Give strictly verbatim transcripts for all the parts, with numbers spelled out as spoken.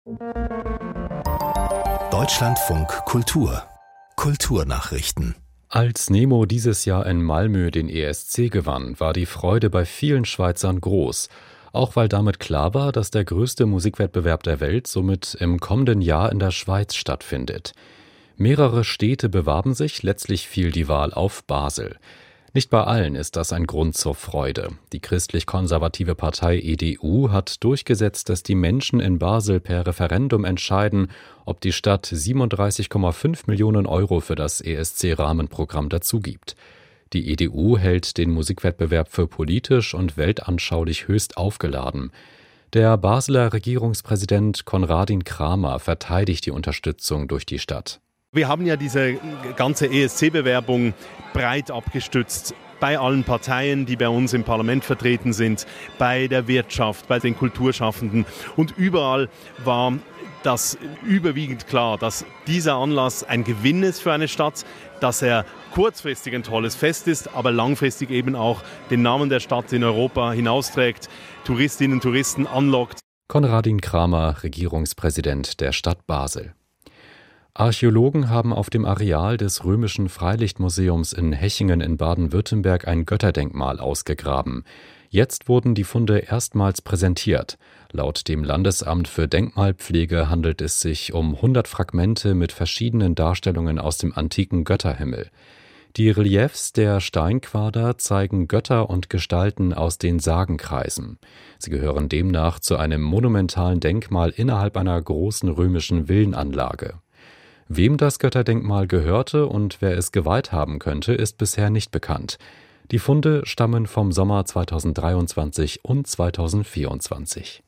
Deutschlandfunk Kultur Kulturnachrichten. Als Nemo dieses Jahr in Malmö den E S C gewann, war die Freude bei vielen Schweizern groß. Auch weil damit klar war, dass der größte Musikwettbewerb der Welt somit im kommenden Jahr in der Schweiz stattfindet. Mehrere Städte bewarben sich, letztlich fiel die Wahl auf Basel. Nicht bei allen ist das ein Grund zur Freude. Die christlich-konservative Partei E D U hat durchgesetzt, dass die Menschen in Basel per Referendum entscheiden, ob die Stadt siebenunddreißig Komma fünf Millionen Euro für das E S C-Rahmenprogramm dazugibt. Die E D U hält den Musikwettbewerb für politisch und weltanschaulich höchst aufgeladen. Der Basler Regierungspräsident Konradin Kramer verteidigt die Unterstützung durch die Stadt. Wir haben ja diese ganze E S C-Bewerbung breit abgestützt bei allen Parteien, die bei uns im Parlament vertreten sind, bei der Wirtschaft, bei den Kulturschaffenden. Und überall war das überwiegend klar, dass dieser Anlass ein Gewinn ist für eine Stadt, dass er kurzfristig ein tolles Fest ist, aber langfristig eben auch den Namen der Stadt in Europa hinausträgt, Touristinnen und Touristen anlockt. Konradin Kramer, Regierungspräsident der Stadt Basel. Archäologen haben auf dem Areal des Römischen Freilichtmuseums in Hechingen in Baden-Württemberg ein Götterdenkmal ausgegraben. Jetzt wurden die Funde erstmals präsentiert. Laut dem Landesamt für Denkmalpflege handelt es sich um hundert Fragmente mit verschiedenen Darstellungen aus dem antiken Götterhimmel. Die Reliefs der Steinquader zeigen Götter und Gestalten aus den Sagenkreisen. Sie gehören demnach zu einem monumentalen Denkmal innerhalb einer großen römischen Villenanlage. Wem das Götterdenkmal gehörte und wer es geweiht haben könnte, ist bisher nicht bekannt. Die Funde stammen vom Sommer zweitausenddreiundzwanzig und zweitausendvierundzwanzig.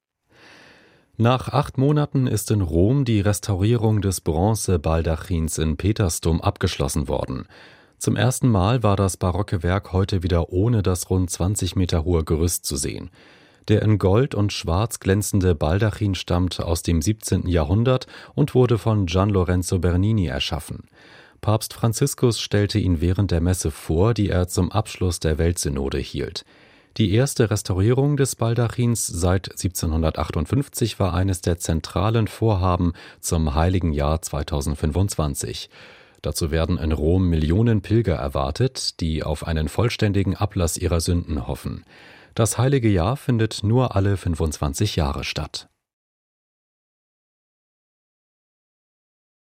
Nach acht Monaten ist in Rom die Restaurierung des Bronze-Baldachins in Petersdom abgeschlossen worden. Zum ersten Mal war das barocke Werk heute wieder ohne das rund zwanzig Meter hohe Gerüst zu sehen. Der in Gold und Schwarz glänzende Baldachin stammt aus dem siebzehnten Jahrhundert und wurde von Gian Lorenzo Bernini erschaffen. Papst Franziskus stellte ihn während der Messe vor, die er zum Abschluss der Weltsynode hielt. Die erste Restaurierung des Baldachins seit siebzehnhundertachtundfünfzig war eines der zentralen Vorhaben zum Heiligen Jahr zweitausendfünfundzwanzig. Dazu werden in Rom Millionen Pilger erwartet, die auf einen vollständigen Ablass ihrer Sünden hoffen. Das Heilige Jahr findet nur alle fünfundzwanzig Jahre statt.